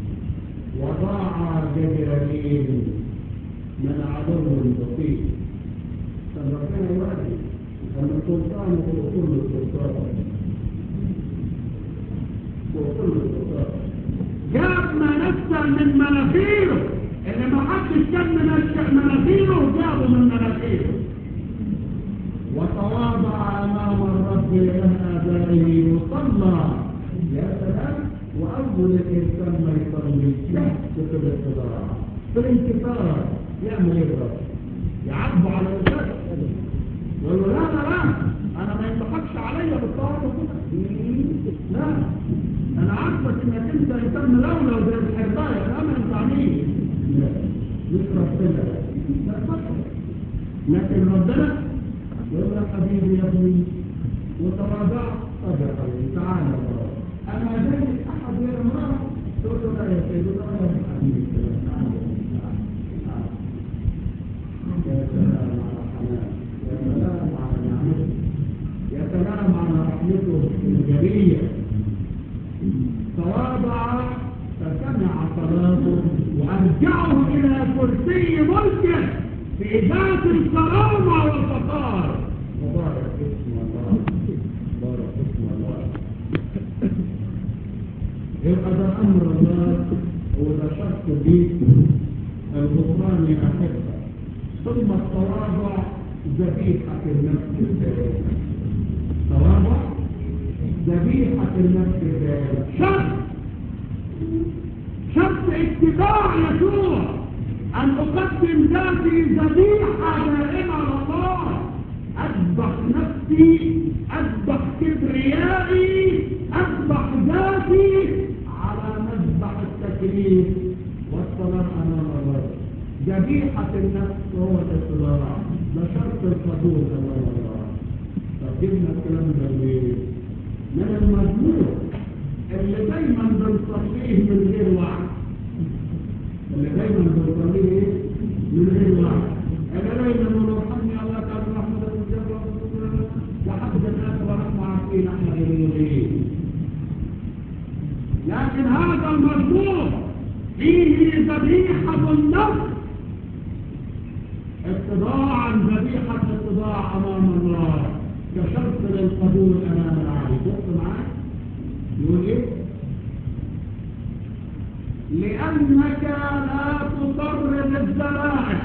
وضاع جبريل من عدو بسيط. فربنا يوازي ان السلطان فوق كل السلطان، فوق كل السلطان. جاب ما نشأ من مناخيره، اللي ما حدش كان منشأ مناخيره جابه من مناخيره، وتواضع امام الرب اله ابائه وصلى. يا سلام. واول الانسان ما يصلي يحدث الاتضاع في الانكسار. يعمل ايه الرب؟ يعبوا على الانسان يقول له لا لا لا، انا ما ينطبقش عليا بالتواضع كده. لا، انا عارفك انك انت انسان ملولو زي الحربايه، انا ما ينفعنيش. لا، مش ربنا لكن ربنا يقول لك حبيبي يا ابني وتواضعت. طب يا حبيبي تعالى انا زي احد يا امراه تقول له لا يا سيدي لا يا حبيبي تعالى تعالى. يا سلام على حنان، يا سلام على نعمته، يا سلام على رحمته الجلية. تواضع فسمع صلاته وارجعه الى كرسي ملكه في ذات الكرامه والفخار. مبارك اسم الله، مبارك اسم الله. يبقى ده امر الله وده شرط ليك الغفران يا احبه. ثم التواضع ذبيحه النفس الدائمه. تواضع ذبيحه النفس الدائمه. شرط اتباع يسوع ان اقدم ذاتي ذبيحه دائمه لله. اذبح نفسي، اذبح كبريائي، اذبح ذاتي على مذبح التكليف والصلاه امام الله. ذبيحه النفس هو الاتباع، ده شرط القبول امام الله. طب جبنا الكلام ده منين؟ من المزمور اللي دايما بنصليه من غير وعي، اللي دايما بنصليه من غير وعي. انا دايما نقول ارحمني الله تعالى رحمه لحد الآخر ونحن عارفين احنا بنقول ايه. لكن هذا المذبوح فيه ذبيحة النفس، اتضاعا ذبيحة اتضاع أمام الله كشرط للقبول أمام العالي. بص معاك يقول ايه؟ لأنك لا تضر بالذبائح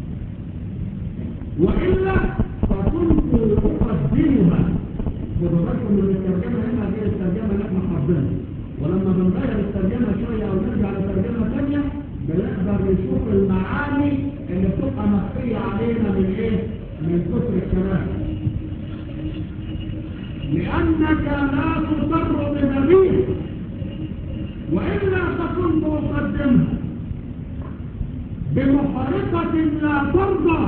وإلا فكنت أقدمها. خدوا بالكم من الترجمة هنا غير الترجمة اللي احنا حافظينها، ولما بنغير الترجمة شوية أو نرجع لترجمة ثانية بنقدر نشوف المعاني اللي بتبقى مخفية علينا من ايه؟ من كتر الكلام. لأنك لا تضر بذبيح وإلا فكنت أقدمها بمحرقة لا ترضى.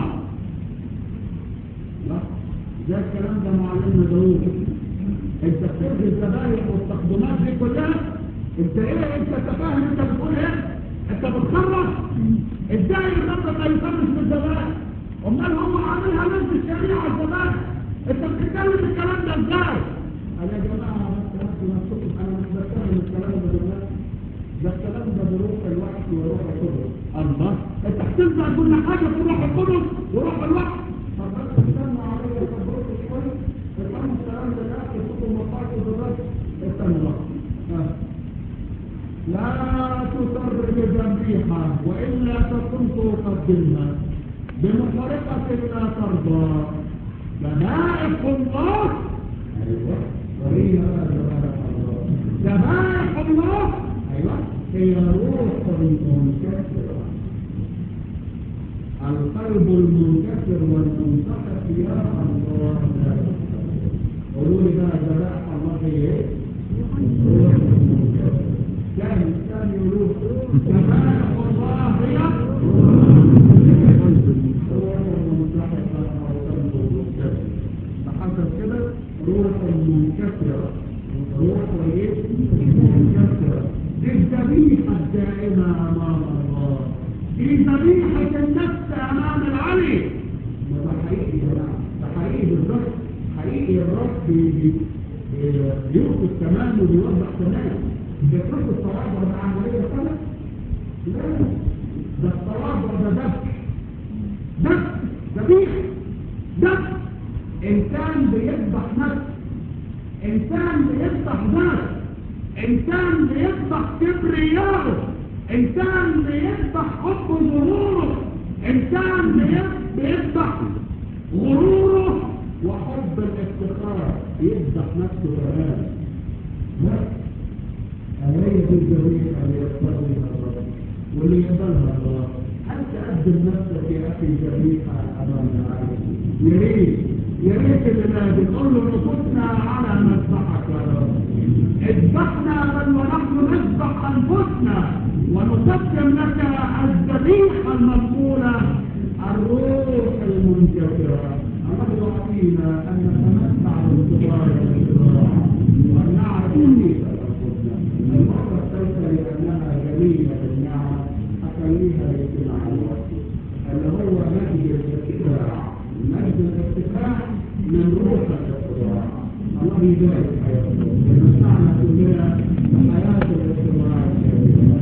لا، ده الكلام ده معلمنا داوود. انت بتلغي الذبائح والتقدمات دي كلها، انت ايه؟ انت تفاهم انت بتقول ايه؟ انت بتخرج ازاي الرب ما يخرج بالذبائح؟ امال هو عاملها نفس الشريعه الذبائح، انت بتتكلم الكلام ده ازاي؟ انا يا جماعه انا مش بتكلم الكلام ده بالناس، ده الكلام ده بروح الوحي وروح القدس. الله، انت هتنزع كل حاجه في روح القدس وروح الوحي. طب بس استنوا عليا صبرت شويه، افهموا الكلام ده لا تشوفوا المصائب دلوقتي. استنوا بقى. لا تضر بذبيحه والا فكنت اقدمها بمحرقه لا ترضى. ذبائح الله، ايوه وهي ذبائح الله، ايوه هي روح المنكسر. القلب المنكسر والمنسحق يا الله. قولوا لي بقى ذبائح الله هي ايه؟ روح المنكسر. كان يقولوا ذبائح الله هي روح المنسحق او قلب المنكسر. فحسب كده روح المنكسر، روح ايه؟ المنكسر. دي الذبيحة الدائمة أمام الله، دي ذبيحة النفس أمام العلي. ده حقيقي يا جماعة، ده حقيقي بالظبط، حقيقي الرب بيوقف تمام وبيوضح تمام. بيترك التواضع ده عملية كده؟ لا، ده التواضع ده ذبح ذبيحة ذبح. إنسان بيذبح نفس، إنسان بيذبح ذات، إنسان بيذبح كبرياءه، إنسان بيذبح حب ظهوره، إنسان بيذبح غروره وحب الافتخار، يذبح نفسه كمان. لا، هي دي الذبيحة اللي يقبلها الرب واللي يقبلها الله. هل تقدم نفسك يا أخي ذبيحة أمام العالم؟ يا ريت يا ريت اللي بتقول له نفوسنا على مذبحك يا رب. اذبحنا بل ونحن نذبح أنفسنا ونقدم لك الذبيحة المقبولة، الروح المنكسرة. الله يعطينا أن نتمتع بالصغار والصغار وأن نعرف كيف أنفسنا. المرة الثالثة لأنها جميلة بالنعم أخليها الاجتماع الوقت اللي هو مجد الارتفاع، مجد الارتفاع من روح الارتفاع. الله يبارك حياتنا ويمتعنا كلنا بحياة الارتفاع الكاملة.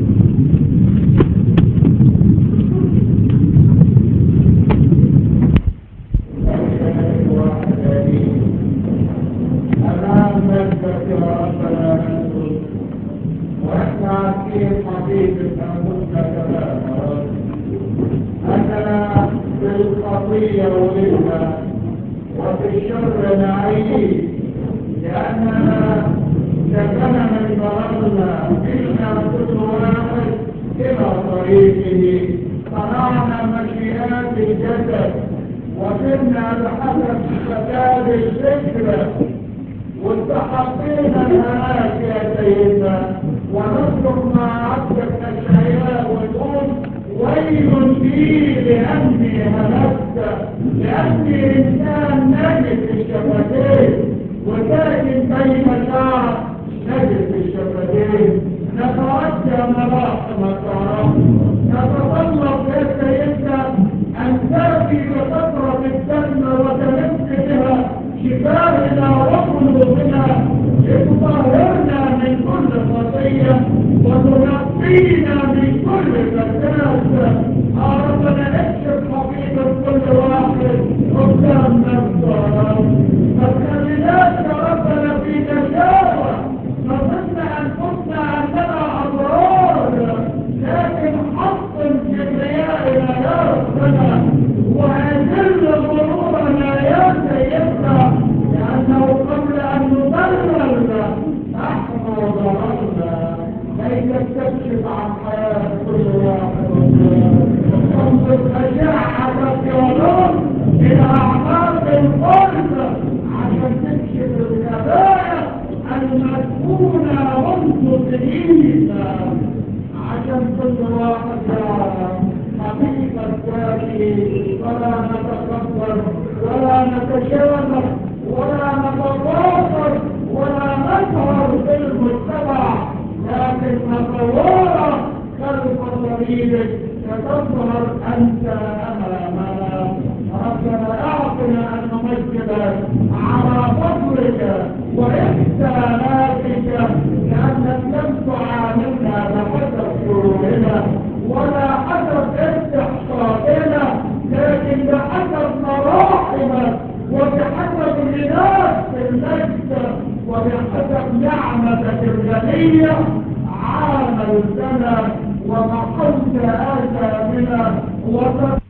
أمام مجدك يا ربنا نسجد وإحنا عارفين حقيقة أنفسنا كمان يا رب. أننا بالخطية ولدنا وفي الشر نعيش، لأننا كغنم ضربنا فينا كل واحد إلى طريقه، صنعنا مشيئات الجسد وصرنا بحسب فساد الفكر واستحقينا الهلاك يا سيدنا. ونصرف مع عبدك الشعياء ونقول ويل لي لأني هلكت، لأني إنسان نجد في الشفتين وساكن بين شعب نجد في الشفتين. نترجى مراحمك يا رب، نتطلب يا سيدنا أن تأتي بقطرة الدم وتمس بها أبنائنا وقلوبنا لتطهرنا من كل خطية وتنقينا من كل فساد. ربنا اكشف حقيقة كل واحد قدام نفسه، ما تخليناش يا ربنا في تشاؤم نظن أنفسنا أننا أبرار، لكن حطم كبريائنا يا ربنا وأذل غرورنا يا سيدنا، لأنه قبل أن نضلل نحن ضللنا. ليس تكشف عن حياة كل واحد تنظر أشعتك يا رب إلى أعماق القلب عشان تكشف الكبائر المدفونة منذ سنين، عشان كل واحد يعرف حقيقة ذاته، ولا نتكبر ولا نتشابه ولا نتفاخر ولا نظهر بالمجتمع، لكن نتوارى خلف طريقك فتظهر أنت أمامنا. ربنا أعطنا أن نمجدك على فضلك وإحساناتك، لأنك لم تعاملنا بحسب شرورنا ولا حسب استحقاقنا، لكن بحسب مراحمك وبحسب غناك في المجد وبحسب نعمتك الغنية عاملتنا ومحوت آثامنا